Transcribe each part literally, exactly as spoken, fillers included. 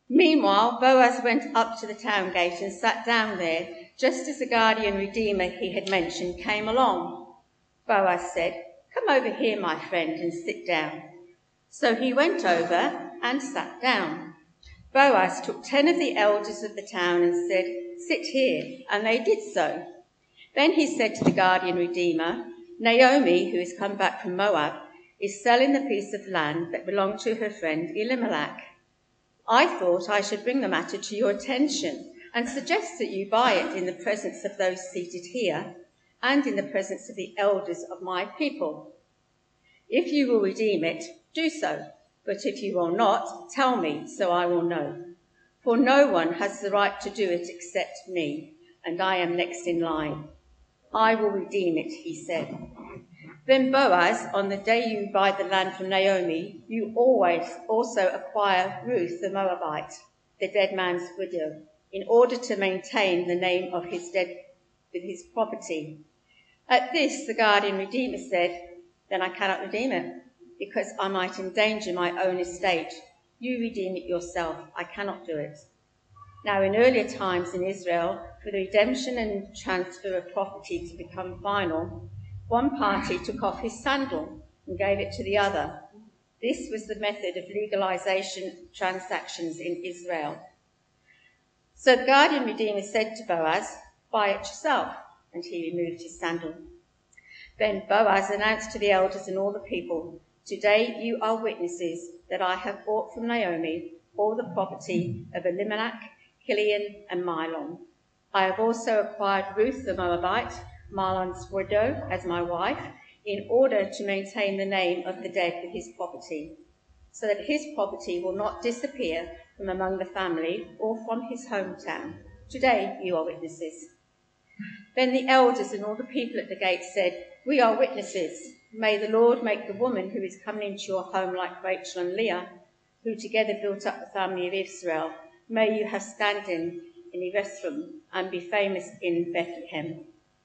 Meanwhile, Boaz went up to the town gate and sat down there, just as the guardian redeemer he had mentioned came along. Boaz said, "Come over here, my friend, and sit down." So he went over and sat down. Boaz took ten of the elders of the town and said, "Sit here," and they did so. Then he said to the guardian redeemer, "Naomi, who has come back from Moab, is selling the piece of land that belonged to her friend Elimelech. I thought I should bring the matter to your attention and suggest that you buy it in the presence of those seated here and in the presence of the elders of my people. If you will redeem it, do so, but if you will not, tell me, so I will know. For no one has the right to do it except me, and I am next in line. I will redeem it," he said. "Then Boaz, on the day you buy the land from Naomi, you always also acquire Ruth the Moabite, the dead man's widow, in order to maintain the name of his dead with his property." At this, the guardian redeemer said, "Then I cannot redeem it, because I might endanger my own estate. You redeem it yourself. I cannot do it." Now, in earlier times in Israel, for the redemption and transfer of property to become final, one party took off his sandal and gave it to the other. This was the method of legalization transactions in Israel. So the guardian redeemer said to Boaz, "Buy it yourself," and he removed his sandal. Then Boaz announced to the elders and all the people, "Today you are witnesses that I have bought from Naomi all the property of Elimelech, Kilion, and Mahlon. I have also acquired Ruth the Moabite, Mahlon's widow, as my wife, in order to maintain the name of the dead with his property, so that his property will not disappear from among the family or from his hometown. Today you are witnesses." Then the elders and all the people at the gate said, "We are witnesses. May the Lord make the woman who is coming into your home like Rachel and Leah, who together built up the family of Israel. May you have standing in Ephraim and be famous in Bethlehem.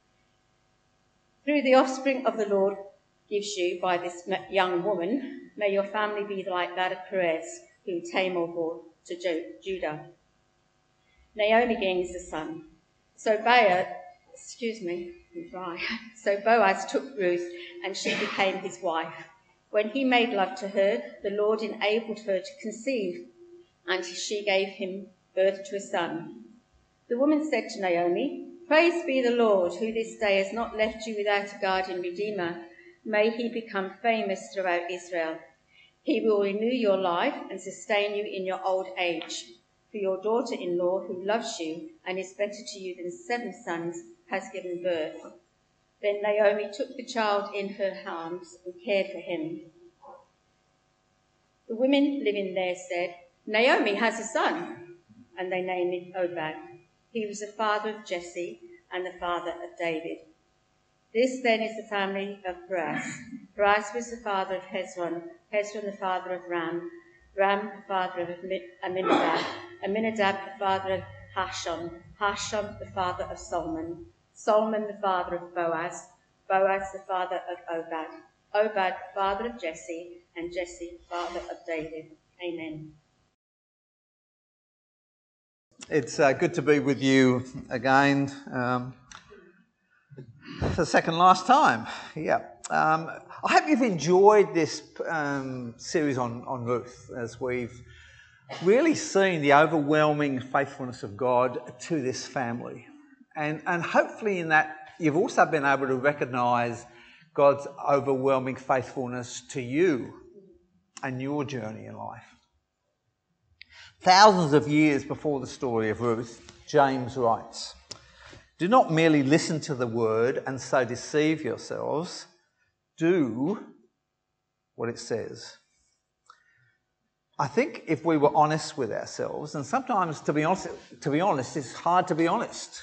Through the offspring of the Lord gives you by this young woman, may your family be like that of Perez, whom Tamar bore to Judah. Naomi gains a son. So Boaz, excuse me, I'm dry. So Boaz took Ruth, and she became his wife. When he made love to her, the Lord enabled her to conceive, and she gave him birth to a son. The woman said to Naomi, "Praise be the Lord, who this day has not left you without a guardian redeemer. May he become famous throughout Israel. He will renew your life and sustain you in your old age. For your daughter-in-law, who loves you and is better to you than seven sons, has given birth." Then Naomi took the child in her arms and cared for him. The women living there said, "Naomi has a son," and they named him Obed. He was the father of Jesse and the father of David. This then is the family of Perez. Perez was the father of Hezron, Hezron the father of Ram, Ram the father of Aminadab, Aminadab the father of Hashon, Hashon the father of Solomon, Solomon the father of Boaz, Boaz the father of Obed, Obed the father of Jesse, and Jesse the father of David. Amen. It's uh, good to be with you again. Um, for the second last time. Yeah. Um, I hope you've enjoyed this um, series on, on Ruth, as we've really seen the overwhelming faithfulness of God to this family. And, and hopefully in that you've also been able to recognise God's overwhelming faithfulness to you and your journey in life. Thousands of years before the story of Ruth, James writes, "Do not merely listen to the word and so deceive yourselves. Do what it says." I think if we were honest with ourselves, and sometimes to be honest, to be honest, it's hard to be honest.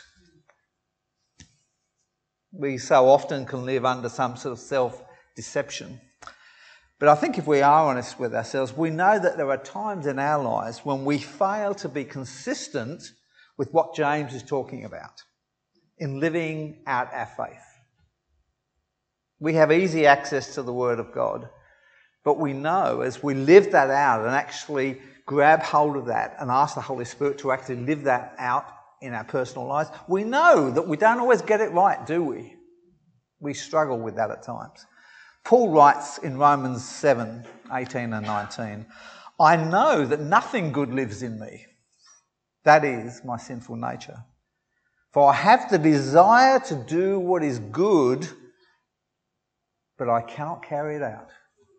We so often can live under some sort of self-deception. But I think if we are honest with ourselves, we know that there are times in our lives when we fail to be consistent with what James is talking about in living out our faith. We have easy access to the Word of God, But we know as we live that out and actually grab hold of that and ask the Holy Spirit to actually live that out in our personal lives, we know that we don't always get it right, do we? We struggle with that at times. Paul writes in Romans seven, eighteen and nineteen, I know that nothing good lives in me. That is my sinful nature. For I have the desire to do what is good, but I cannot carry it out.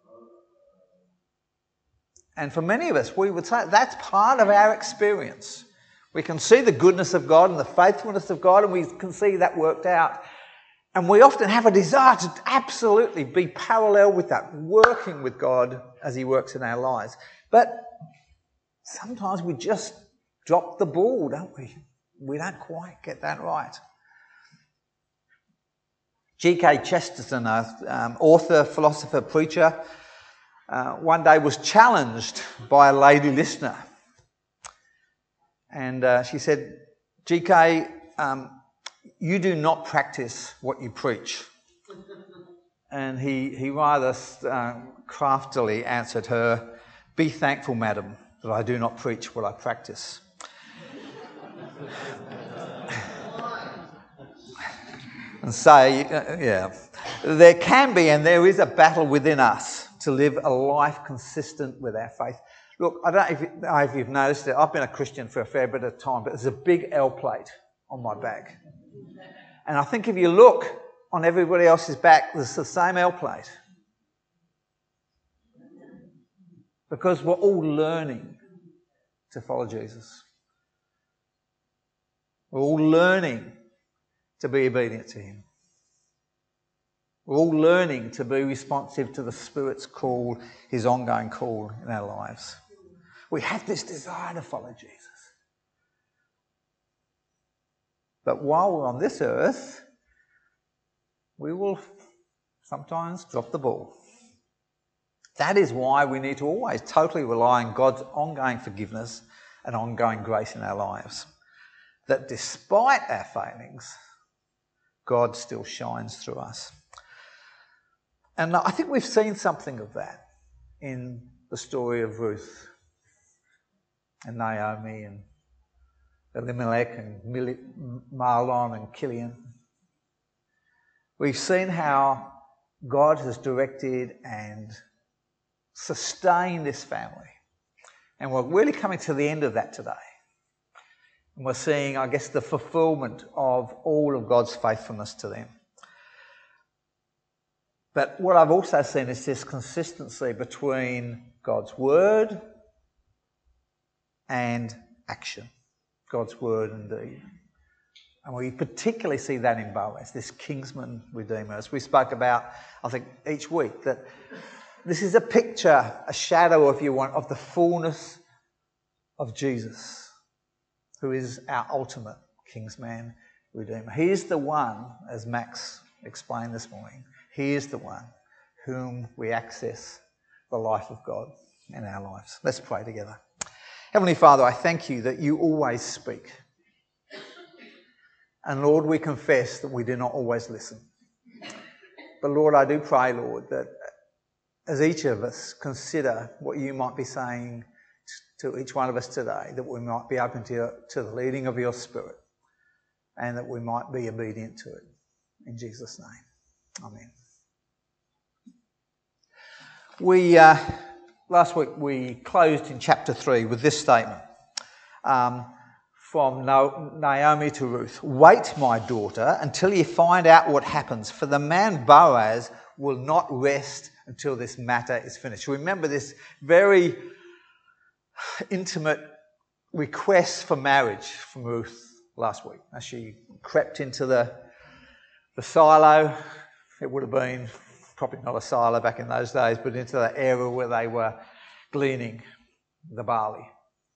And for many of us, we would say that's part of our experience. We can see the goodness of God and the faithfulness of God, and we can see that worked out. And we often have a desire to absolutely be parallel with that, working with God as he works in our lives. But sometimes we just drop the ball, don't we? We don't quite get that right. G K Chesterton, an um, author, philosopher, preacher, uh, one day was challenged by a lady listener. And uh, she said, G K, um, you do not practice what you preach. And he, he rather uh, craftily answered her, be thankful, madam, that I do not preach what I practice. And say, uh, yeah, there can be and there is a battle within us to live a life consistent with our faith. Look, I don't know if, you, know if you've noticed it, I've been a Christian for a fair bit of time, but there's a big L plate on my back. And I think if you look on everybody else's back, there's the same L plate. Because we're all learning to follow Jesus. We're all learning to be obedient to him. We're all learning to be responsive to the Spirit's call, his ongoing call in our lives. We have this desire to follow Jesus. But while we're on this earth, we will sometimes drop the ball. That is why we need to always totally rely on God's ongoing forgiveness and ongoing grace in our lives. That despite our failings, God still shines through us. And I think we've seen something of that in the story of Ruth and Naomi and Elimelech and Mahlon and Chilion. We've seen how God has directed and sustained this family. And we're really coming to the end of that today. And we're seeing, I guess, the fulfillment of all of God's faithfulness to them. But what I've also seen is this consistency between God's word and action. God's word and deed. And we particularly see that in Boaz, this kinsman redeemer. As we spoke about, I think, each week, that this is a picture, a shadow, if you want, of the fullness of Jesus, who is our ultimate kinsman redeemer. He is the one, as Max explained this morning, he is the one whom we access the life of God in our lives. Let's pray together. Heavenly Father, I thank you that you always speak. And Lord, we confess that we do not always listen. But Lord, I do pray, Lord, that as each of us consider what you might be saying to each one of us today, that we might be open to, your, to the leading of your Spirit and that we might be obedient to it. In Jesus' name, amen. We, uh, last week we closed in chapter three with this statement um, from Naomi to Ruth. Wait, my daughter, until you find out what happens, for the man Boaz will not rest until this matter is finished. Remember this very intimate request for marriage from Ruth last week. As she crept into the, the silo, it would have been probably not a silo back in those days, but into the area where they were gleaning the barley.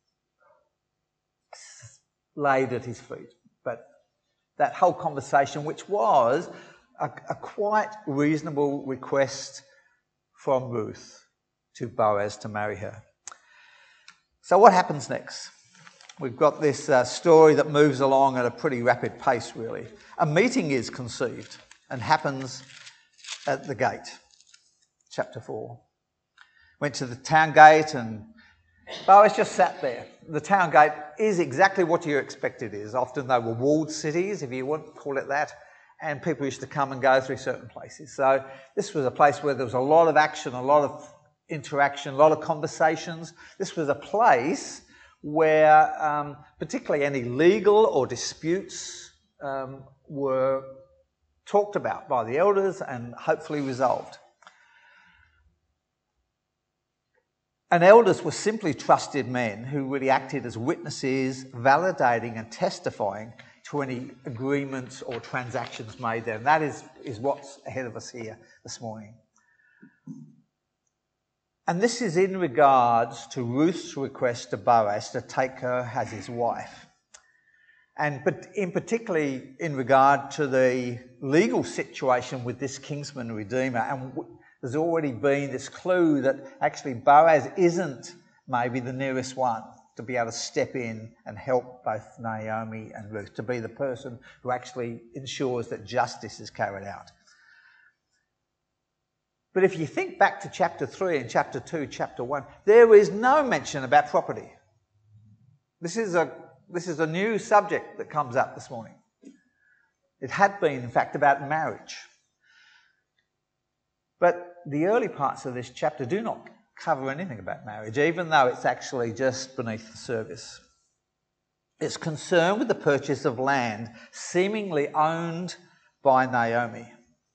Laid at his feet. But that whole conversation, which was a, a quite reasonable request from Ruth to Boaz to marry her. So what happens next? We've got this uh, story that moves along at a pretty rapid pace, really. A meeting is conceived and happens at the gate, chapter four. went to the town gate, and Boaz just sat there. The town gate is exactly what you expect it is. Often they were walled cities, if you want to call it that, and people used to come and go through certain places. So this was a place where there was a lot of action, a lot of interaction, a lot of conversations. This was a place where um, particularly any legal or disputes um, were talked about by the elders and hopefully resolved. And elders were simply trusted men who really acted as witnesses, validating and testifying to any agreements or transactions made there. And that is, is what's ahead of us here this morning. And this is in regards to Ruth's request to Boaz to take her as his wife. And but in particularly in regard to the legal situation with this kinsman redeemer. And there's already been this clue that actually Boaz isn't maybe the nearest one to be able to step in and help both Naomi and Ruth, to be the person who actually ensures that justice is carried out. But if you think back to chapter three and chapter two, chapter one, there is no mention about property. This is a, this is a new subject that comes up this morning. It had been, in fact, about marriage. But the early parts of this chapter do not cover anything about marriage, even though it's actually just beneath the surface. It's concerned with the purchase of land seemingly owned by Naomi.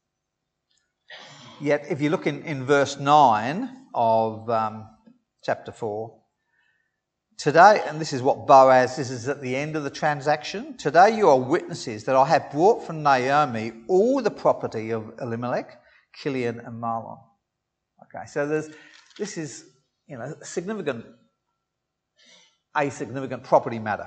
Yet, if you look in, in verse nine of um, chapter four, today, and this is what Boaz, this is at the end of the transaction, today you are witnesses that I have brought from Naomi all the property of Elimelech, Kilion and Mahlon. Okay, so there's, this is, you know, significant, a significant property matter.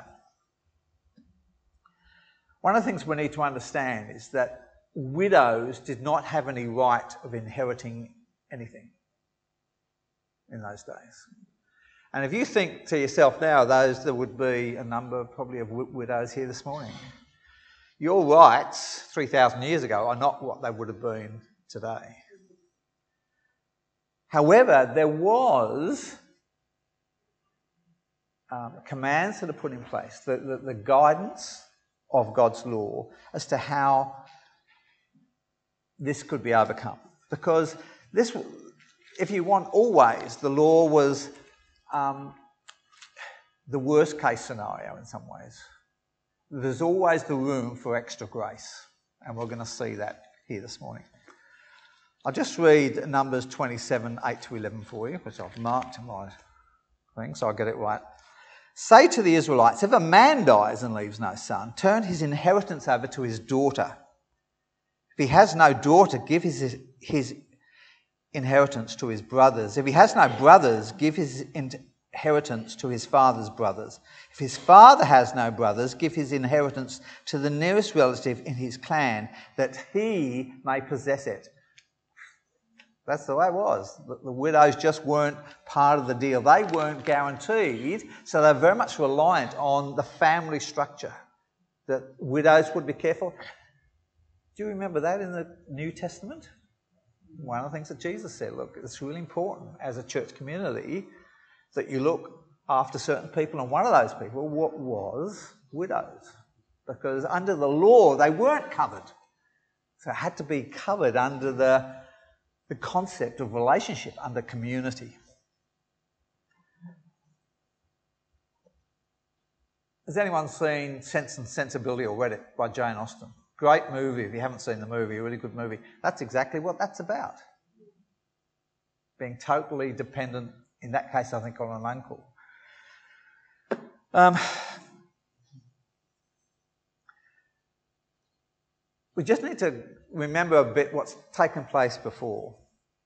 One of the things we need to understand is that widows did not have any right of inheriting anything in those days. And if you think to yourself now, those there would be a number probably of widows here this morning. Your rights three thousand years ago are not what they would have been today. However, there was um, commands that are put in place, the, the, the guidance of God's law as to how this could be overcome. Because this, if you want, always the law was um, the worst case scenario in some ways. There's always the room for extra grace, and we're going to see that here this morning. I'll just read Numbers twenty-seven, eight to eleven for you, which I've marked in my thing, so I get it right. Say to the Israelites, if a man dies and leaves no son, turn his inheritance over to his daughter. If he has no daughter, give his, his inheritance to his brothers. If he has no brothers, give his inheritance to his father's brothers. If his father has no brothers, give his inheritance to the nearest relative in his clan, that he may possess it. That's the way it was. The, the widows just weren't part of the deal. They weren't guaranteed, so they're very much reliant on the family structure, that widows would be careful. Do you remember that in the New Testament? One of the things that Jesus said, look, it's really important as a church community that you look after certain people, and one of those people what was widows, because under the law they weren't covered. So it had to be covered under the, the concept of relationship, under community. Has anyone seen Sense and Sensibility or read it by Jane Austen? Great movie. If you haven't seen the movie, a really good movie. That's exactly what that's about. Being totally dependent, in that case, I think, on an uncle. Um, we just need to remember a bit what's taken place before.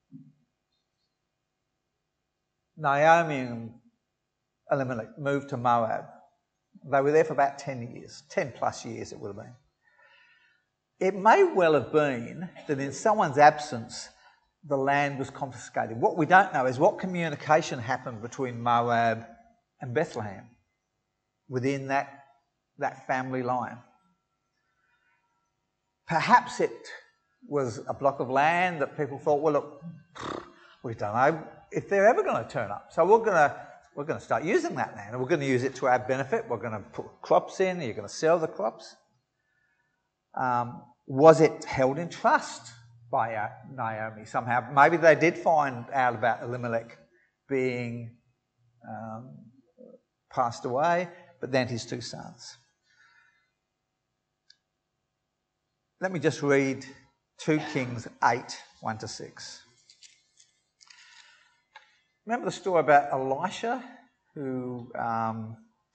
Naomi and Elimelech moved to Moab. They were there for about ten years, ten plus years it would have been. It may well have been that in someone's absence, the land was confiscated. What we don't know is what communication happened between Moab and Bethlehem within that, that family line. Perhaps it was a block of land that people thought, well, look, we don't know, if they're ever going to turn up. So we're going to we're going to start using that land, and we're going to use it to our benefit. We're going to put crops in. You're going to sell the crops. Um, was it held in trust by Naomi somehow? Maybe they did find out about Elimelech being um, passed away, but then his two sons. Let me just read two Kings eight, one to six. Remember the story about Elisha, who um,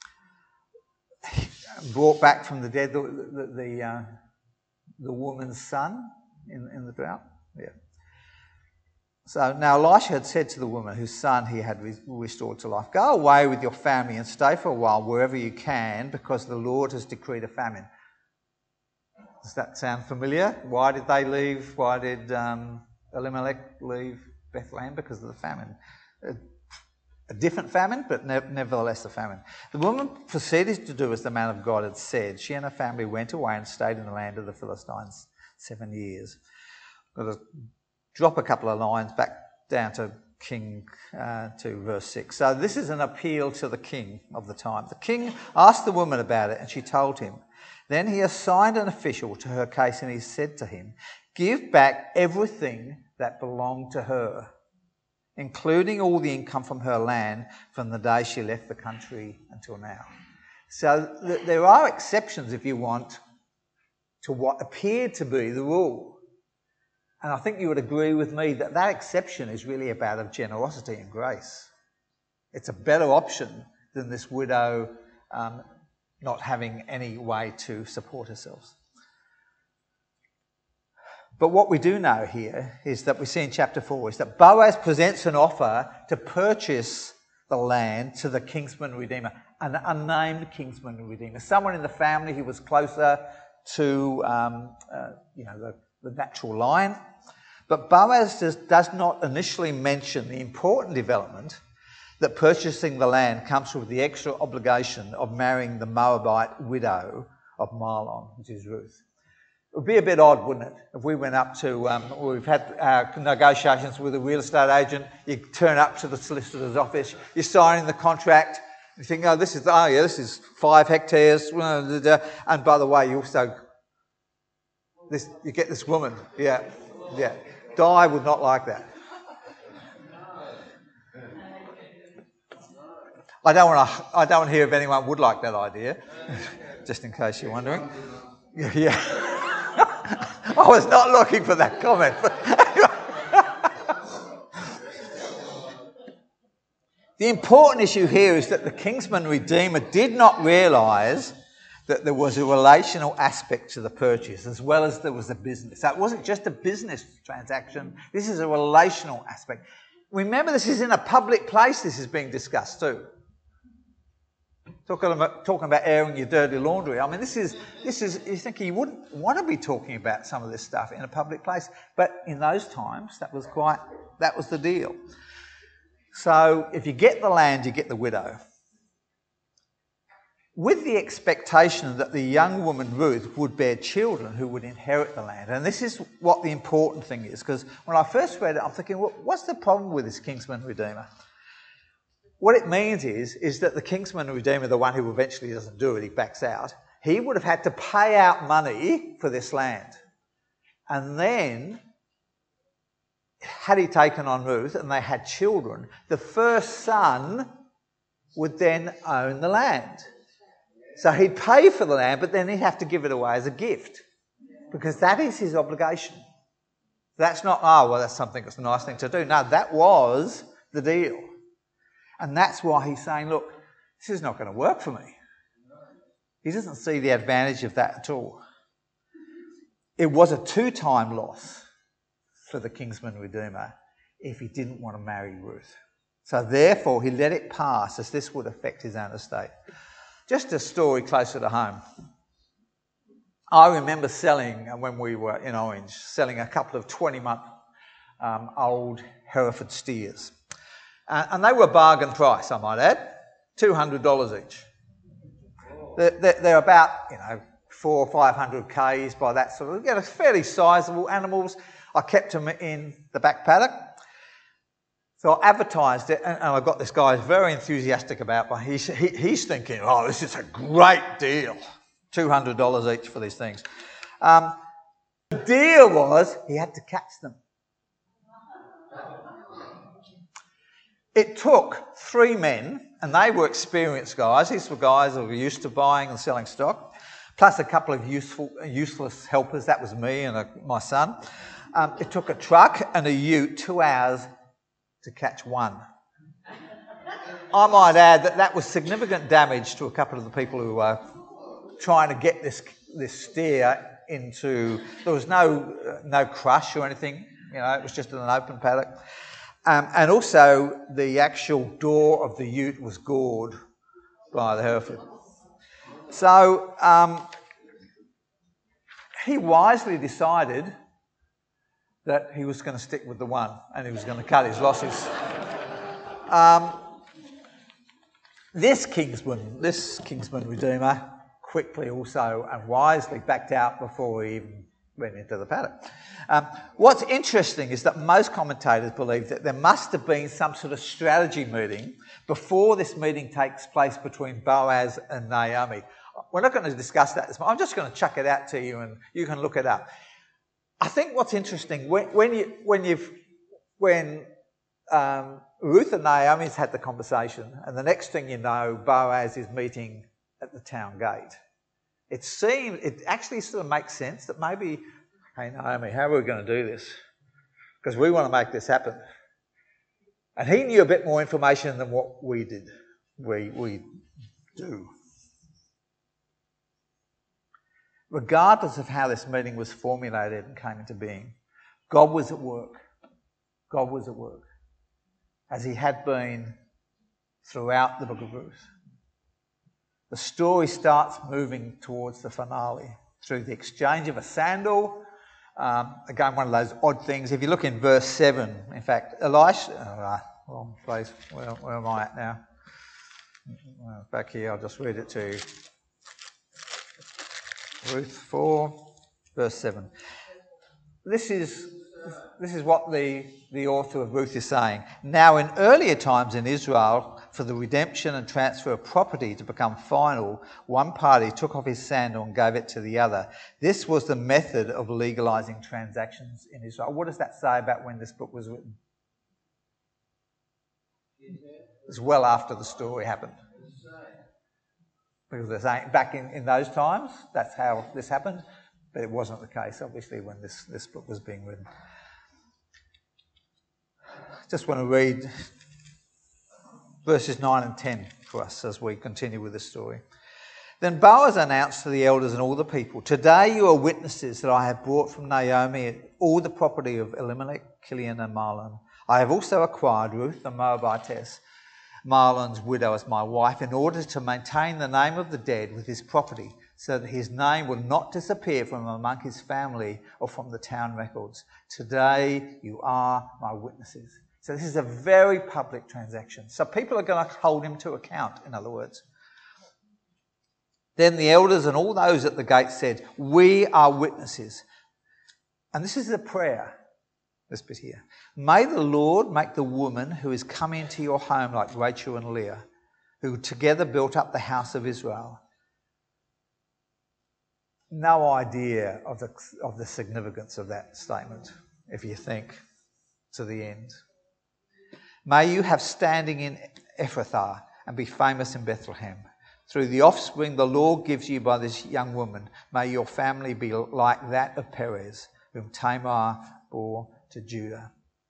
brought back from the dead the the, the, uh, the woman's son in, in the drought? Yeah. So now Elisha had said to the woman whose son he had restored to life, "Go away with your family and stay for a while wherever you can, because the Lord has decreed a famine." Does that sound familiar? Why did they leave? Why did um, Elimelech leave Bethlehem? Because of the famine. A, a different famine, but ne- nevertheless a famine. The woman proceeded to do as the man of God had said. She and her family went away and stayed in the land of the Philistines seven years. Got to drop a couple of lines back down to King uh, to verse six. So this is an appeal to the king of the time. The king asked the woman about it, and she told him. Then he assigned an official to her case, and he said to him, "Give back everything that belonged to her, including all the income from her land from the day she left the country until now." So th- there are exceptions, if you want, to what appeared to be the rule. And I think you would agree with me that that exception is really about of generosity and grace. It's a better option than this widow um, not having any way to support herself. But what we do know here is that we see in chapter four is that Boaz presents an offer to purchase the land to the kinsman redeemer, an unnamed kinsman redeemer, someone in the family who was closer to um, uh, you know the, the natural line. But Boaz does, does not initially mention the important development that purchasing the land comes with the extra obligation of marrying the Moabite widow of Mahlon, which is Ruth. It would be a bit odd, wouldn't it, if we went up to, um, we've had our negotiations with a real estate agent, you turn up to the solicitor's office, you're signing the contract, you think, oh, this is, oh yeah, this is five hectares, and by the way, you also, this, you get this woman, yeah, yeah. Di would not like that. I don't want to. I don't want to hear if anyone would like that idea. Just in case you're wondering. Yeah. I was not looking for that comment. The important issue here is that the kinsman redeemer did not realise that there was a relational aspect to the purchase as well as there was a business. So it wasn't just a business transaction. This is a relational aspect. Remember, this is in a public place. This is being discussed too. Talking about, talking about airing your dirty laundry. I mean, this is, this is, you think you wouldn't want to be talking about some of this stuff in a public place. But in those times, that was quite, that was the deal. So if you get the land, you get the widow. With the expectation that the young woman Ruth would bear children who would inherit the land. And this is what the important thing is, because when I first read it, I'm thinking, well, what's the problem with this kinsman redeemer? What it means is, is that the kinsman redeemer, the one who eventually doesn't do it, he backs out, he would have had to pay out money for this land. And then, had he taken on Ruth and they had children, the first son would then own the land. So he'd pay for the land, but then he'd have to give it away as a gift, because that is his obligation. That's not, oh, well, that's something that's a nice thing to do. No, that was the deal. And that's why he's saying, look, this is not going to work for me. He doesn't see the advantage of that at all. It was a two-time loss for the kinsman redeemer if he didn't want to marry Ruth. So therefore, he let it pass, as this would affect his own estate. Just a story closer to home. I remember selling, when we were in Orange, selling a couple of twenty-month um, old Hereford steers. Uh, and they were bargain price, I might add, two hundred dollars each. They're, they're, they're about, you know, four or five hundred k's by that sort of, you know, fairly sizable animals. I kept them in the back paddock. So I advertised it, and, and I got this guy who's very enthusiastic about it. He's, he, he's thinking, oh, this is a great deal. two hundred dollars each for these things. Um, the deal was he had to catch them. It took three men, and they were experienced guys. These were guys who were used to buying and selling stock, plus a couple of useful, useless helpers. That was me and a, my son. Um, it took a truck and a ute two hours to catch one. I might add that that was significant damage to a couple of the people who were trying to get this this steer into. There was no uh, no crush or anything. You know, it was just an open paddock. Um, and also, the actual door of the ute was gored by the Hereford. So um, he wisely decided that he was going to stick with the one and he was going to cut his losses. Um, this Kingsman, this Kingsman Redeemer quickly also and wisely backed out before he even went into the paddock. Um, what's interesting is that most commentators believe that there must have been some sort of strategy meeting before this meeting takes place between Boaz and Naomi. We're not going to discuss that this morning. I'm just going to chuck it out to you and you can look it up. I think what's interesting, when, when you when you've when um, Ruth and Naomi's had the conversation, and the next thing you know, Boaz is meeting at the town gate. It seems, it actually sort of makes sense that maybe, hey Naomi, how are we going to do this? Because we want to make this happen. And he knew a bit more information than what we did. We we do. Regardless of how this meeting was formulated and came into being, God was at work. God was at work, as he had been throughout the book of Ruth. The story starts moving towards the finale through the exchange of a sandal. Um, again, one of those odd things. If you look in verse seven, in fact, Elisha... Oh, right, wrong place. Where, where am I at now? Back here, I'll just read it to you. Ruth four, verse seven. This is this is what the, the author of Ruth is saying. Now, in earlier times in Israel, for the redemption and transfer of property to become final, one party took off his sandal and gave it to the other. This was the method of legalising transactions in Israel. What does that say about when this book was written? It's well after the story happened. Because they're saying back in, in those times, that's how this happened. But it wasn't the case, obviously, when this, this book was being written. Just want to read verses nine and ten for us as we continue with this story. Then Boaz announced to the elders and all the people, "Today you are witnesses that I have brought from Naomi all the property of Elimelech, Kilion and Mahlon. I have also acquired Ruth the Moabitess, Mahlon's widow, as my wife, in order to maintain the name of the dead with his property, so that his name will not disappear from among his family or from the town records. Today you are my witnesses." So this is a very public transaction. So people are going to hold him to account, in other words. Then the elders and all those at the gate said, "We are witnesses." And this is a prayer, this bit here. "May the Lord make the woman who is come into your home like Rachel and Leah, who together built up the house of Israel." No idea of the, of the significance of that statement, if you think to the end. "May you have standing in Ephrathah and be famous in Bethlehem. Through the offspring the Lord gives you by this young woman, may your family be like that of Perez, whom Tamar bore to Judah."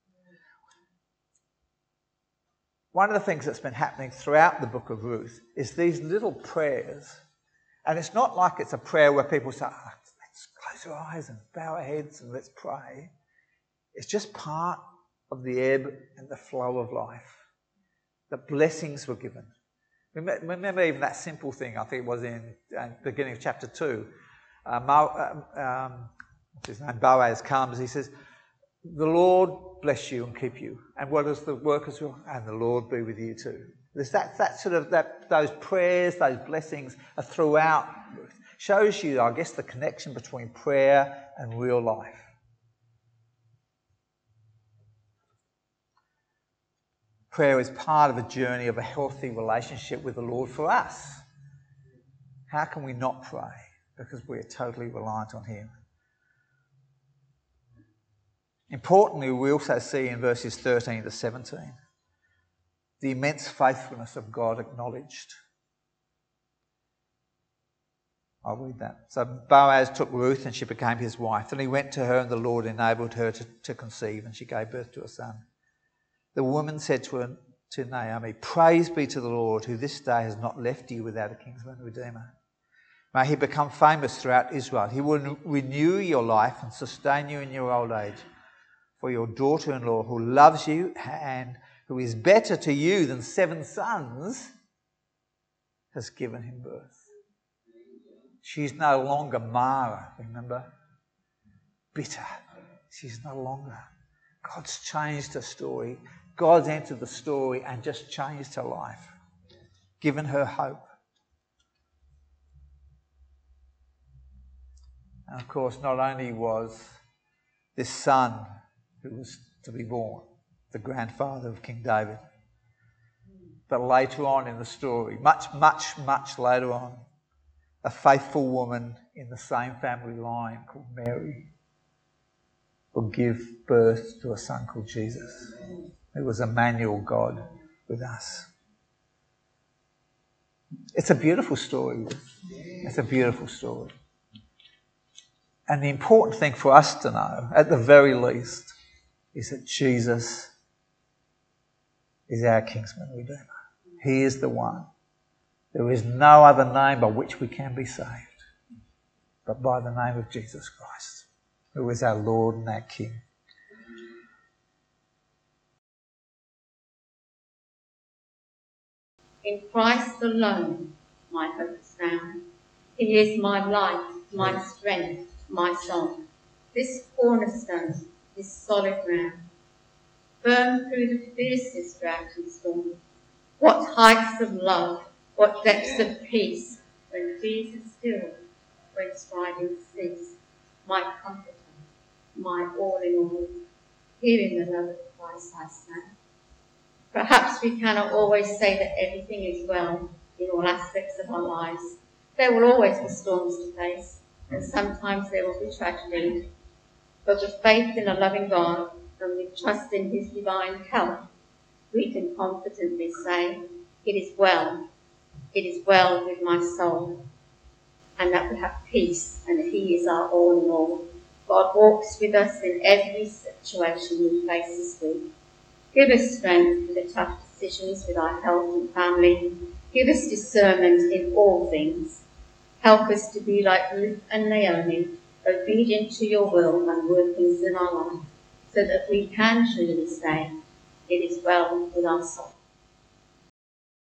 One of the things that's been happening throughout the book of Ruth is these little prayers. And it's not like it's a prayer where people say, oh, let's close our eyes and bow our heads and let's pray. It's just part of the ebb and the flow of life. The blessings were given. Remember even that simple thing, I think it was in the beginning of chapter two. Uh, Mo, um, what's his name? Boaz comes, he says, "The Lord bless you and keep you." And what does the workers do? "And the Lord be with you too." There's that, that sort of, that, those prayers, those blessings are throughout. Shows you, I guess, the connection between prayer and real life. Prayer is part of a journey of a healthy relationship with the Lord for us. How can we not pray? Because we are totally reliant on him. Importantly, we also see in verses thirteen to seventeen the immense faithfulness of God acknowledged. I'll read that. So Boaz took Ruth and she became his wife. And he went to her and the Lord enabled her to, to conceive, and she gave birth to a son. The woman said to, her, to Naomi, "Praise be to the Lord, who this day has not left you without a kinsman redeemer. May he become famous throughout Israel. He will renew your life and sustain you in your old age. For your daughter-in-law, who loves you and who is better to you than seven sons, has given him birth." She's no longer Mara, remember? Bitter. She's no longer. God's changed her story. God's entered the story and just changed her life, given her hope. And of course, not only was this son who was to be born the grandfather of King David, but later on in the story, much, much, much later on, a faithful woman in the same family line called Mary will give birth to a son called Jesus, who was Emmanuel, God with us. It's a beautiful story. It's a beautiful story. And the important thing for us to know, at the very least, is that Jesus is our kinsman redeemer. He is the one. There is no other name by which we can be saved but by the name of Jesus Christ, who is our Lord and our King. In Christ alone my hope is found. He is my life, my strength, my song. This cornerstone is solid ground, firm through the fiercest drought and storm. What heights of love, what depths of peace, when fears are still, when strivings cease. My comforter, my all in all, here in the love of Christ I stand. Perhaps we cannot always say that everything is well in all aspects of our lives. There will always be storms to face, and sometimes there will be tragedy. But with faith in a loving God and with trust in his divine help, we can confidently say, it is well, it is well with my soul, and that we have peace and he is our all in all. God walks with us in every situation we face this week. Give us strength for the tough decisions with our health and family. Give us discernment in all things. Help us to be like Ruth and Naomi, obedient to your will and workings in our life, so that we can truly say, it is well with our soul.